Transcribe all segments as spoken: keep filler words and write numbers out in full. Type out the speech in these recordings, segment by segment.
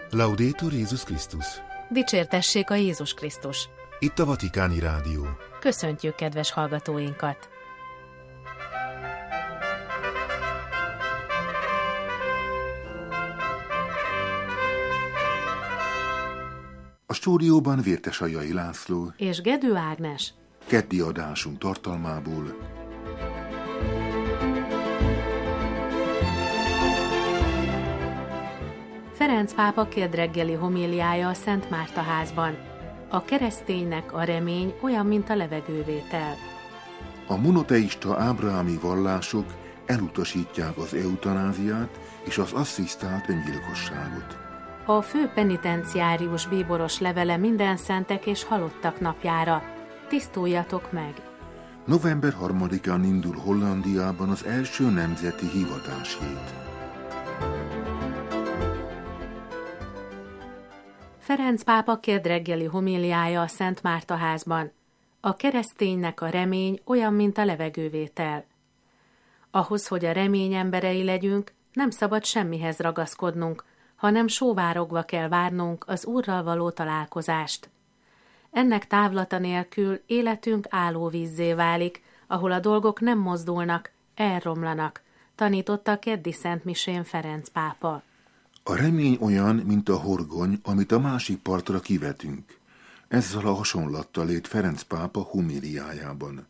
Laudetur Jézus Krisztus! Dicsértessék a Jézus Krisztus! Itt a Vatikáni Rádió. Köszöntjük kedves hallgatóinkat! A stúdióban Vértesajai László és Gedő Ágnes. Keddi adásunk tartalmából: Ferenc pápa kétreggeli homíliája a Szent Márta házban. A kereszténynek a remény olyan, mint a levegővétel. A monoteista ábrahámi vallások elutasítják az eutanáziát és az asszisztált öngyilkosságot. A fő penitenciárius bíboros levele minden szentek és halottak napjára. Tisztuljatok meg! november harmadikán indul Hollandiában az első nemzeti hivatáshét. Ferenc pápa kétreggeli homíliája a Szent Márta házban. A kereszténynek a remény olyan, mint a levegővétel. Ahhoz, hogy a remény emberei legyünk, nem szabad semmihez ragaszkodnunk, hanem sóvárogva kell várnunk az Úrral való találkozást. Ennek távlata nélkül életünk állóvízzé válik, ahol a dolgok nem mozdulnak, elromlanak, tanította a keddi szentmisén Ferenc pápa. A remény olyan, mint a horgony, amit a másik partra kivetünk. Ezzel a hasonlattal élt Ferenc pápa homíliájában.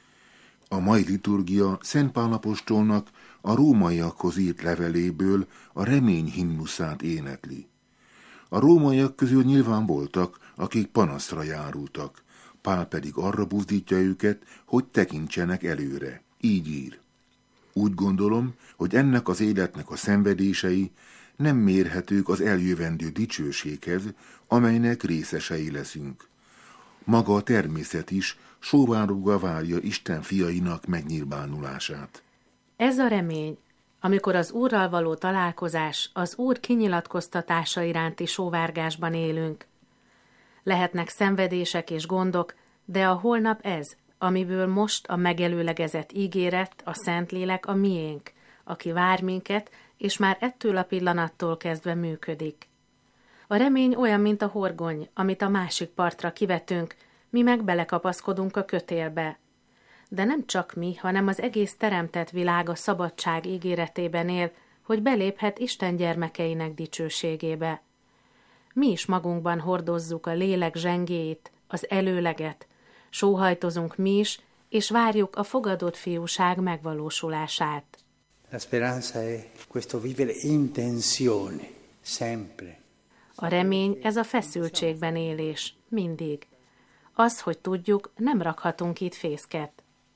A mai liturgia Szent Pál apostolnak a rómaiakhoz írt leveléből a remény himnuszát énekli. A rómaiak közül nyilván voltak, akik panaszra járultak, Pál pedig arra buzdítja őket, hogy tekintsenek előre. Így ír: úgy gondolom, hogy ennek az életnek a szenvedései nem mérhetők az eljövendő dicsőséghez, amelynek részesei leszünk. Maga a természet is sóvárogva várja Isten fiainak megnyilvánulását. Ez a remény, amikor az Úrral való találkozás, az Úr kinyilatkoztatása iránti sóvárgásban élünk. Lehetnek szenvedések és gondok, de a holnap ez, amiből most a megelőlegezett ígéret, a Szentlélek a miénk, aki vár minket, és már ettől a pillanattól kezdve működik. A remény olyan, mint a horgony, amit a másik partra kivetünk, mi meg belekapaszkodunk a kötélbe. De nem csak mi, hanem az egész teremtett világ a szabadság ígéretében él, hogy beléphet Isten gyermekeinek dicsőségébe. Mi is magunkban hordozzuk a lélek zsengéit, az előleget, sóhajtozunk mi is, és várjuk a fogadott fiúság megvalósulását. La speranza è questo vivere in tensione, sempre. A remény ez a feszültségben élés, mindig. Az, hogy tudjuk, nem rakhatunk itt fészket.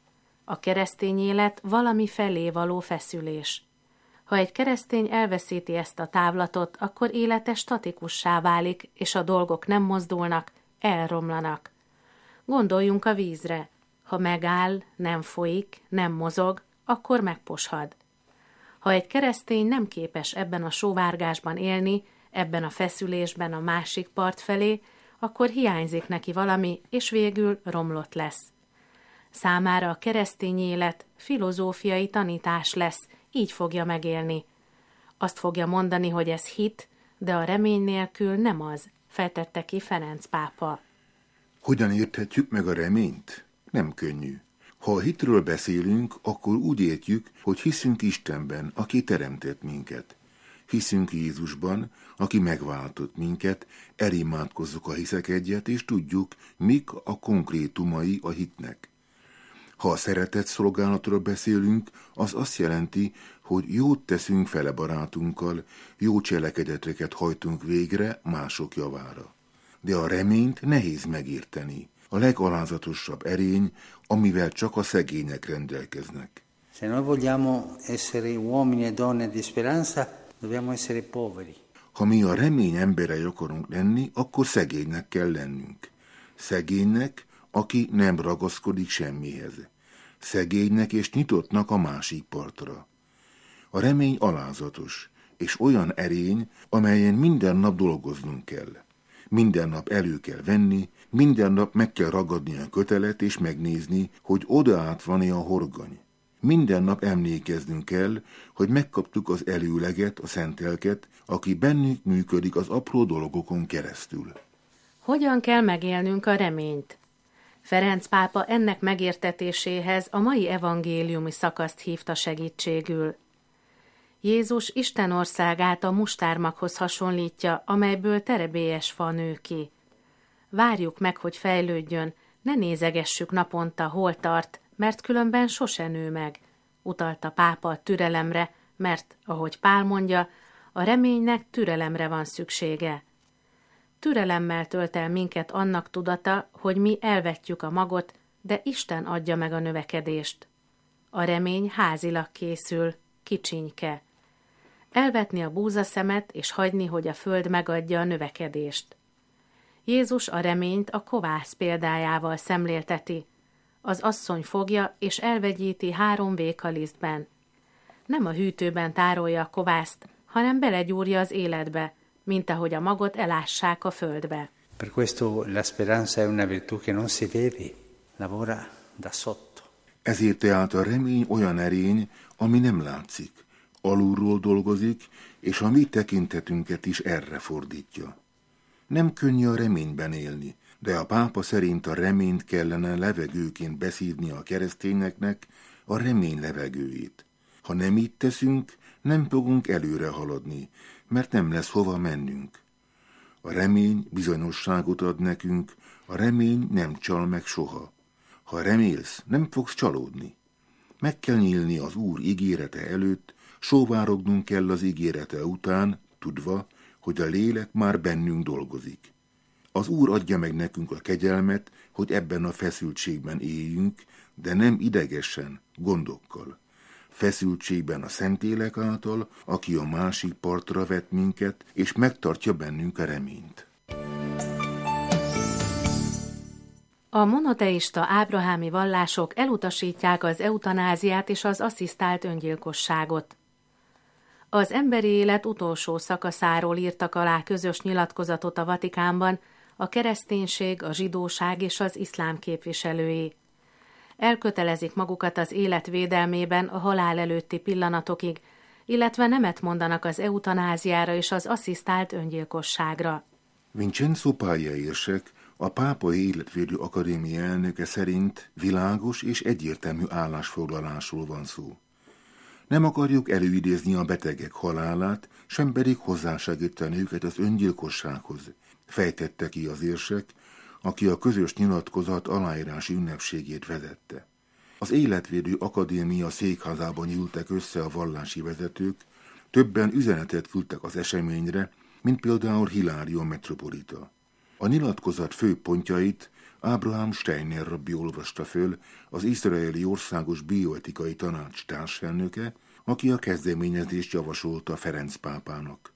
A keresztény élet valami felé való feszülés. Ha egy keresztény elveszíti ezt a távlatot, akkor élete statikussá válik, és a dolgok nem mozdulnak, elromlanak. Gondoljunk a vízre. Ha megáll, nem folyik, nem mozog, akkor megposhad. Ha egy keresztény nem képes ebben a sóvárgásban élni, ebben a feszülésben a másik part felé, akkor hiányzik neki valami, és végül romlott lesz. Számára a keresztény élet filozófiai tanítás lesz, így fogja megélni. Azt fogja mondani, hogy ez hit, de a remény nélkül nem az, feltette ki Ferenc pápa. Hogyan érthetjük meg a reményt? Nem könnyű. Ha a hitről beszélünk, akkor úgy értjük, hogy hiszünk Istenben, aki teremtett minket. Hiszünk Jézusban, aki megváltott minket, elimádkozzuk a hiszek egyet, és tudjuk, mik a konkrétumai a hitnek. Ha a szeretet szolgálatról beszélünk, az azt jelenti, hogy jót teszünk fele barátunkkal, jó cselekedeteket hajtunk végre mások javára. De a reményt nehéz megérteni. A legalázatosabb erény, amivel csak a szegények rendelkeznek. Se noi vogliamo essere uomini e donne di speranza, dobbiamo essere poveri. Ha mi a remény emberei akarunk lenni, akkor szegénynek kell lennünk. Szegénynek, aki nem ragaszkodik semmihez. Szegénynek és nyitottnak a másik partra. A remény alázatos, és olyan erény, amelyen minden nap dolgoznunk kell. Minden nap elő kell venni, minden nap meg kell ragadni a kötelet és megnézni, hogy odaát van-e a horgony. Minden nap emlékeznünk kell, hogy megkaptuk az előleget, a szentelket, aki bennünk működik az apró dolgokon keresztül. Hogyan kell megélnünk a reményt? Ferenc pápa ennek megértetéséhez a mai evangéliumi szakaszt hívta segítségül. Jézus Isten országát a mustármaghoz hasonlítja, amelyből terebélyes fa nő ki. Várjuk meg, hogy fejlődjön, ne nézegessük naponta, hol tart, mert különben sose nő meg, utalta pápa a türelemre, mert, ahogy Pál mondja, a reménynek türelemre van szüksége. Türelemmel tölt el minket annak tudata, hogy mi elvetjük a magot, de Isten adja meg a növekedést. A remény házilag készül, kicsinyke. Elvetni a búzaszemet és hagyni, hogy a föld megadja a növekedést. Jézus a reményt a kovász példájával szemlélteti. Az asszony fogja és elvegyíti három vékalisztben. Nem a hűtőben tárolja a kovászt, hanem belegyúrja az életbe, mint ahogy a magot elássák a földbe. Per questo la speranza è una virtù che non si vede, lavora da sotto. Ezért tehát a remény olyan erény, ami nem látszik, alulról dolgozik, és a mi tekintetünket is erre fordítja. Nem könnyű a reményben élni, de a pápa szerint a reményt kellene levegőként beszívni a keresztényeknek, a remény levegőjét. Ha nem így teszünk, nem fogunk előre haladni, mert nem lesz hova mennünk. A remény bizonyosságot ad nekünk, a remény nem csal meg soha. Ha remélsz, nem fogsz csalódni. Meg kell nyílni az Úr ígérete előtt, sóvárognunk kell az ígérete után, tudva, hogy a lélek már bennünk dolgozik. Az Úr adja meg nekünk a kegyelmet, hogy ebben a feszültségben éljünk, de nem idegesen, gondokkal. Feszültségben a Szentlélek által, aki a másik partra vet minket, és megtartja bennünk a reményt. A monoteista ábrahámi vallások elutasítják az eutanáziát és az asszisztált öngyilkosságot. Az emberi élet utolsó szakaszáról írtak alá közös nyilatkozatot a Vatikánban a kereszténység, a zsidóság és az iszlám képviselői. Elkötelezik magukat az élet védelmében a halál előtti pillanatokig, illetve nemet mondanak az eutanáziára és az asszisztált öngyilkosságra. Vincenzo Paglia érsek, a Pápai Életvédő Akadémia elnöke szerint világos és egyértelmű állásfoglalásról van szó. Nem akarjuk előidézni a betegek halálát, sem pedig hozzásegíteni őket az öngyilkossághoz, fejtette ki az érsek, aki a közös nyilatkozat aláírási ünnepségét vezette. Az Életvédő Akadémia székházában ültek össze a vallási vezetők, többen üzenetet küldtek az eseményre, mint például Hilário metropolita. A nyilatkozat fő pontjait Abraham Steiner rabbi olvasta föl, az izraeli országos bioetikai tanács társelnöke, aki a kezdeményezést javasolta Ferenc pápának.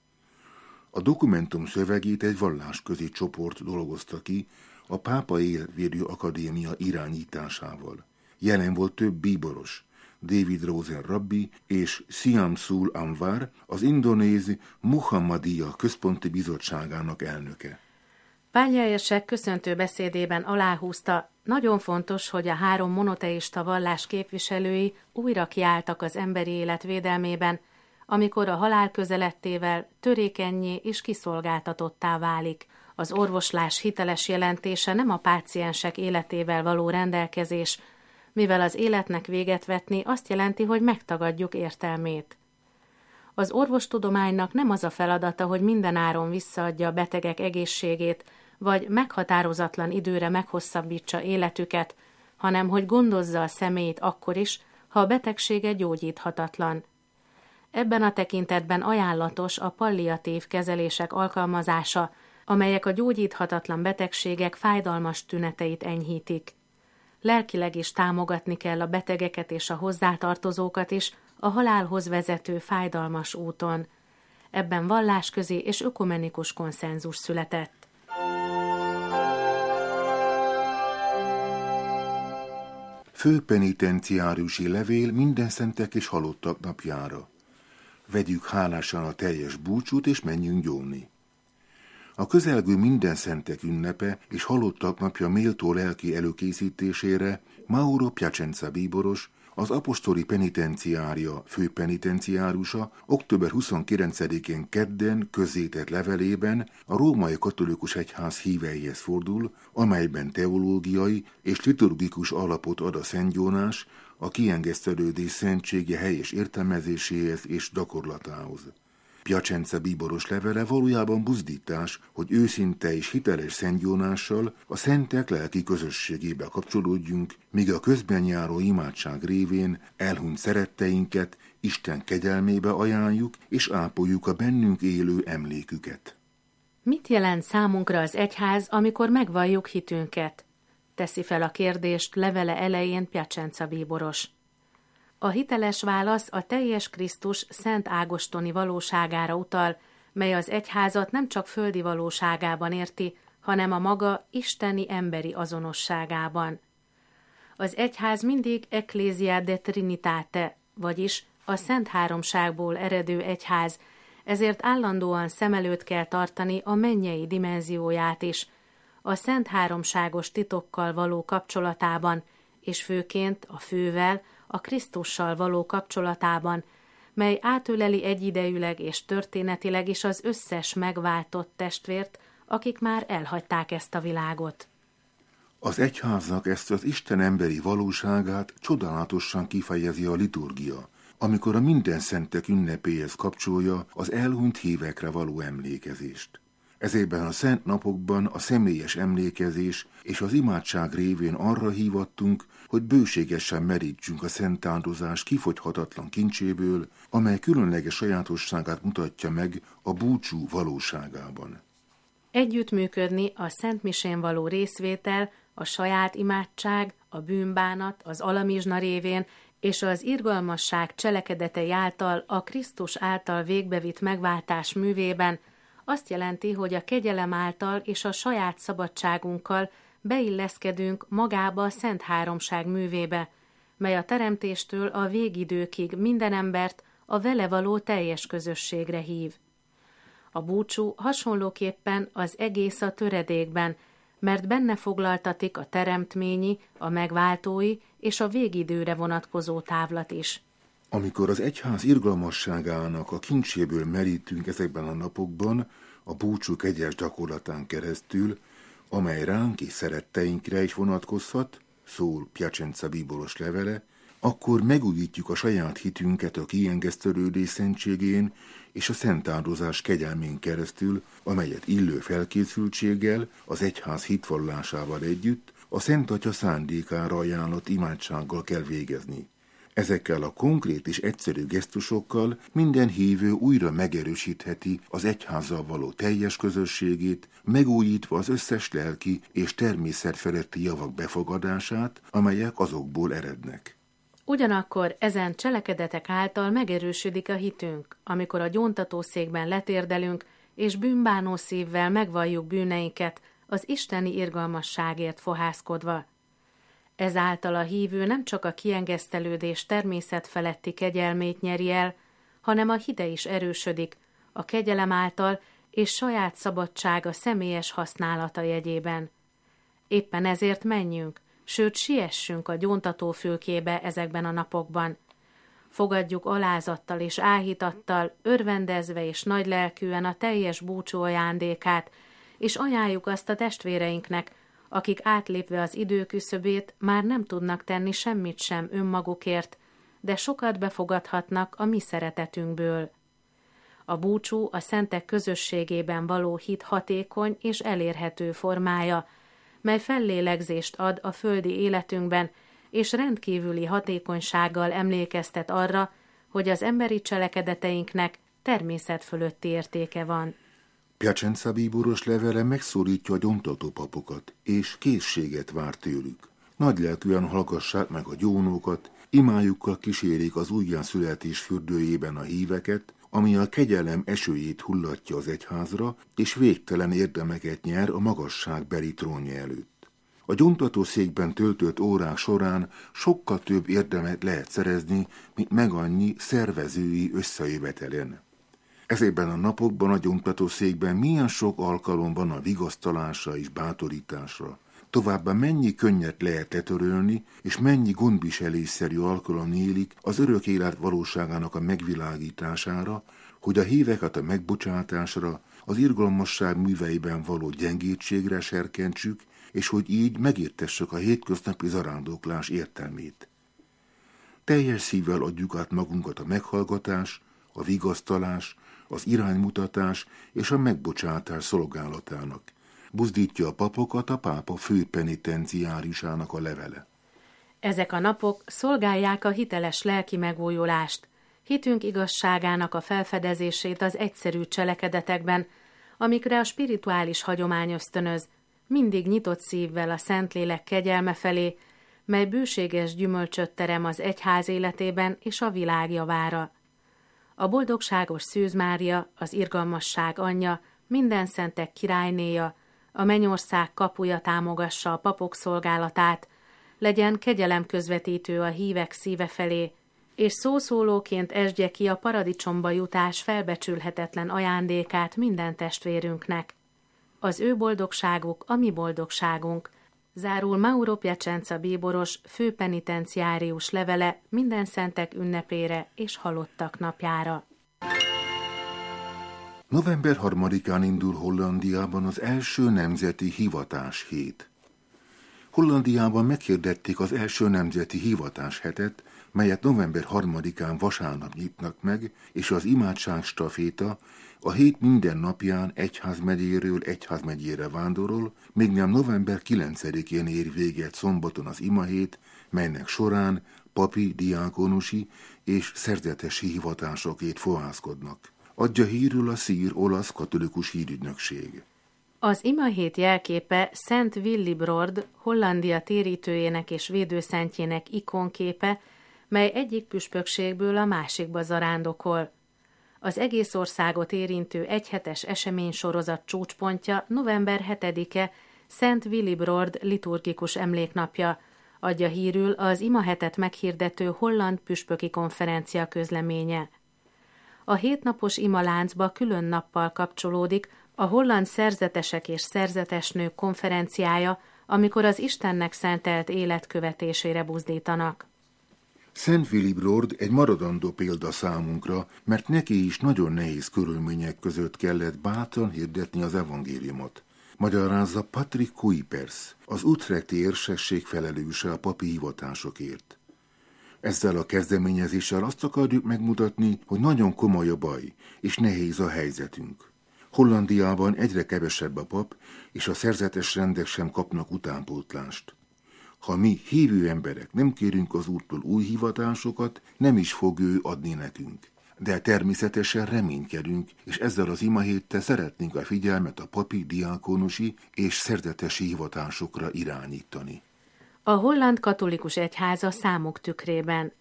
A dokumentum szövegét egy vallásközi csoport dolgozta ki a Pápai Életvédő Akadémia irányításával. Jelen volt több bíboros, David Rosen rabbi és Siam Sul Anwar, az indonéz Muhammadiyya központi bizottságának elnöke. Paglia érsek köszöntő beszédében aláhúzta, nagyon fontos, hogy a három monoteista vallás képviselői újra kiálltak az emberi élet védelmében, amikor a halál közelettével törékennyé és kiszolgáltatottá válik. Az orvoslás hiteles jelentése nem a páciensek életével való rendelkezés, mivel az életnek véget vetni azt jelenti, hogy megtagadjuk értelmét. Az orvostudománynak nem az a feladata, hogy mindenáron visszaadja a betegek egészségét, vagy meghatározatlan időre meghosszabbítsa életüket, hanem hogy gondozza a személyt akkor is, ha a betegsége gyógyíthatatlan. Ebben a tekintetben ajánlatos a palliatív kezelések alkalmazása, amelyek a gyógyíthatatlan betegségek fájdalmas tüneteit enyhítik. Lelkileg is támogatni kell a betegeket és a hozzátartozókat is a halálhoz vezető fájdalmas úton. Ebben vallásközi és ökumenikus konszenzus született. Főpenitenciáriusi levél minden szentek és halottak napjára. Vegyük hálásan a teljes búcsút és menjünk gyónni. A közelgő minden szentek ünnepe és halottak napja méltó lelki előkészítésére Mauro Piacenza bíboros, Az apostoli penitenciária főpenitenciárusa október huszonkilencedikén kedden közzétett levelében a római katolikus egyház híveihez fordul, amelyben teológiai és liturgikus alapot ad a szentgyónás, a kiengesztelődés szentsége helyes értelmezéséhez és gyakorlatához. Piacenza bíboros levele valójában buzdítás, hogy őszinte és hiteles szentgyónással a szentek lelki közösségébe kapcsolódjunk, míg a közben járó imádság révén elhunyt szeretteinket Isten kegyelmébe ajánljuk és ápoljuk a bennünk élő emléküket. Mit jelent számunkra az egyház, amikor megvalljuk hitünket? Teszi fel a kérdést levele elején Piacenza bíboros. A hiteles válasz a teljes Krisztus szent ágostoni valóságára utal, mely az egyházat nem csak földi valóságában érti, hanem a maga isteni emberi azonosságában. Az egyház mindig Ecclesia de Trinitate, vagyis a Szent Háromságból eredő egyház, ezért állandóan szem előtt kell tartani a mennyei dimenzióját is, a Szent Háromságos titokkal való kapcsolatában, és főként a fővel, a Krisztussal való kapcsolatában, mely átöleli egyidejűleg és történetileg is az összes megváltott testvért, akik már elhagyták ezt a világot. Az egyháznak ezt az Isten emberi valóságát csodálatosan kifejezi a liturgia, amikor a minden szentek ünnepéhez kapcsolja az elhunyt hívekre való emlékezést. Ezében a szent napokban a személyes emlékezés és az imádság révén arra hívattunk, hogy bőségesen merítsünk a szent áldozás kifogyhatatlan kincséből, amely különleges sajátosságát mutatja meg a búcsú valóságában. Együttműködni a Szent Misén való részvétel, a saját imádság, a bűnbánat, az alamizsna révén és az irgalmasság cselekedetei által a Krisztus által végbevitt megváltás művében azt jelenti, hogy a kegyelem által és a saját szabadságunkkal beilleszkedünk magába a Szent Háromság művébe, mely a teremtéstől a végidőkig minden embert a vele való teljes közösségre hív. A búcsú hasonlóképpen az egész a töredékben, mert benne foglaltatik a teremtményi, a megváltói és a végidőre vonatkozó távlat is. Amikor az egyház irgalmasságának a kincséből merítünk ezekben a napokban, a búcsú kegyes gyakorlatán keresztül, amely ránk és szeretteinkre is vonatkozhat, szól Piacenza bíboros levele, akkor megújítjuk a saját hitünket a kiengesztelődés szentségén és a szent áldozás kegyelmén keresztül, amelyet illő felkészültséggel, az egyház hitvallásával együtt a Szent Atya szándékára ajánlott imádsággal kell végezni. Ezekkel a konkrét és egyszerű gesztusokkal minden hívő újra megerősítheti az egyházzal való teljes közösségét, megújítva az összes lelki és természetfeletti javak befogadását, amelyek azokból erednek. Ugyanakkor ezen cselekedetek által megerősödik a hitünk, amikor a gyóntatószékben letérdelünk, és bűnbánó szívvel megvalljuk bűneinket az isteni irgalmasságért fohászkodva. Ezáltal a hívő nem csak a kiengesztelődés természetfeletti kegyelmét nyeri el, hanem a hite is erősödik, a kegyelem által és saját szabadsága személyes használata jegyében. Éppen ezért menjünk, sőt siessünk a gyóntatófülkébe ezekben a napokban. Fogadjuk alázattal és áhítattal, örvendezve és nagylelkűen a teljes búcsú ajándékát, és ajánljuk azt a testvéreinknek, akik átlépve az idő küszöbét már nem tudnak tenni semmit sem önmagukért, de sokat befogadhatnak a mi szeretetünkből. A búcsú a szentek közösségében való hit hatékony és elérhető formája, mely fellélegzést ad a földi életünkben, és rendkívüli hatékonysággal emlékeztet arra, hogy az emberi cselekedeteinknek természet fölötti értéke van. Piacenza bíboros levele megszólítja a gyóntató papokat, és készséget vár tőlük. Nagylelkűen hallgassák meg a gyónókat, imájukkal kísérik az újjászületés fürdőjében a híveket, ami a kegyelem esőjét hullatja az egyházra, és végtelen érdemeket nyer a magasságbeli trónja előtt. A gyóntatószékben töltött órák során sokkal több érdemet lehet szerezni, mint meg annyi szervezői összejövetelen. Ezekben a napokban a gyóntatószékben milyen sok alkalom van a vigasztalásra és bátorításra, Továbbá mennyi könnyet lehet letörölni, és mennyi gondviselésszerű alkalom nyílik az örök élet valóságának a megvilágítására, hogy a híveket a megbocsátásra, az irgalmasság műveiben való gyengétségre serkentsük, és hogy így megértessük a hétköznapi zarándoklás értelmét. Teljes szívvel adjuk át magunkat a meghallgatás, a vigasztalás, az iránymutatás és a megbocsátás szolgálatának. Buzdítja a papokat a pápa főpenitenciáriusának a levele. Ezek a napok szolgálják a hiteles lelki megújulást, hitünk igazságának a felfedezését az egyszerű cselekedetekben, amikre a spirituális hagyomány ösztönöz, mindig nyitott szívvel a Szentlélek kegyelme felé, mely bőséges gyümölcsöt terem az egyház életében és a világ javára. A boldogságos Szűz Mária, az irgalmasság anyja, minden szentek királynéja, a mennyország kapuja támogassa a papok szolgálatát, legyen kegyelem közvetítő a hívek szíve felé, és szószólóként esdje ki a paradicsomba jutás felbecsülhetetlen ajándékát minden testvérünknek. Az ő boldogságuk a mi boldogságunk, zárul Mauro Piacenza bíboros főpenitenciárius levele minden szentek ünnepére és halottak napjára. November harmadikán indul Hollandiában az első nemzeti hivatás hét. Hollandiában meghirdették az első nemzeti hivatás hetet, melyet november harmadikán vasárnap nyitnak meg, és az imádságstaféta a hét minden napján egyházmegyéről egyházmegyére vándorol, még nem november kilencedikén ér véget szombaton az imahét, melynek során papi, diákonusi és szerzetesi hivatásokért fohászkodnak. Adja hírül a szír olasz katolikus hírügynökség. Az imahét jelképe Szent Willibrord, Hollandia térítőjének és védőszentjének ikonképe, mely egyik püspökségből a másikba zarándokol. Az egész országot érintő egyhetes eseménysorozat csúcspontja november hetedike Szent Willibrord liturgikus emléknapja, adja hírül az imahetet meghirdető holland püspöki konferencia közleménye. A hétnapos imaláncba külön nappal kapcsolódik a holland szerzetesek és szerzetesnők konferenciája, amikor az Istennek szentelt élet követésére buzdítanak. Szent Willibrord egy maradandó példa számunkra, mert neki is nagyon nehéz körülmények között kellett bátran hirdetni az evangéliumot. Magyarázza Patrick Kuipers, az utrechti érsesség felelőse a papi hivatásokért. Ezzel a kezdeményezéssel azt akarjuk megmutatni, hogy nagyon komoly a baj, és nehéz a helyzetünk. Hollandiában egyre kevesebb a pap, és a szerzetes rendek sem kapnak utánpótlást. Ha mi hívő emberek nem kérünk az Úrtól új hivatásokat, nem is fog ő adni nekünk. De természetesen reménykedünk, és ezzel az imahéttel szeretnénk a figyelmet a papi, diákonusi és szerzetesi hivatásokra irányítani. A holland katolikus egyháza számok tükrében.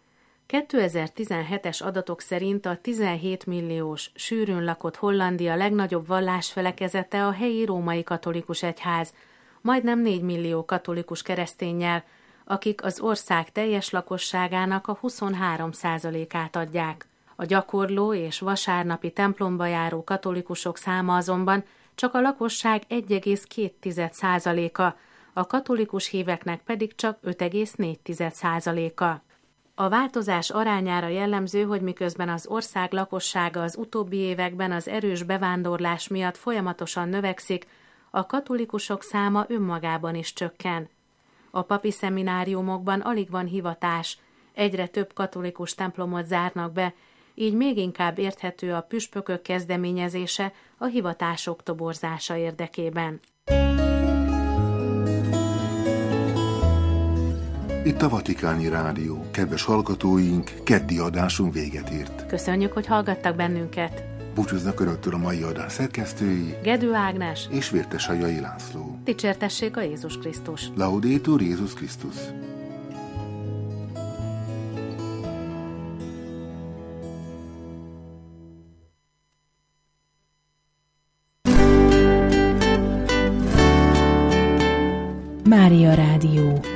kétezer-tizenhetes adatok szerint a tizenhét milliós, sűrűn lakott Hollandia legnagyobb vallásfelekezete a helyi római katolikus egyház, majdnem négy millió katolikus kereszténnyel, akik az ország teljes lakosságának a huszonhárom százalékát adják. A gyakorló és vasárnapi templomba járó katolikusok száma azonban csak a lakosság egy egész két százaléka, a katolikus híveknek pedig csak öt egész négy százaléka. A változás arányára jellemző, hogy miközben az ország lakossága az utóbbi években az erős bevándorlás miatt folyamatosan növekszik, a katolikusok száma önmagában is csökken. A papi szemináriumokban alig van hivatás, egyre több katolikus templomot zárnak be, így még inkább érthető a püspökök kezdeményezése a hivatások toborzása érdekében. Itt a Vatikáni Rádió. Kedves hallgatóink, keddi adásunk véget ért. Köszönjük, hogy hallgattak bennünket. Búcsúznak önöktől a mai adás szerkesztői, Gedő Ágnes és Vértesajai László. Dicsértessék a Jézus Krisztus. Laudetur Jézus Krisztus. Mária Rádió.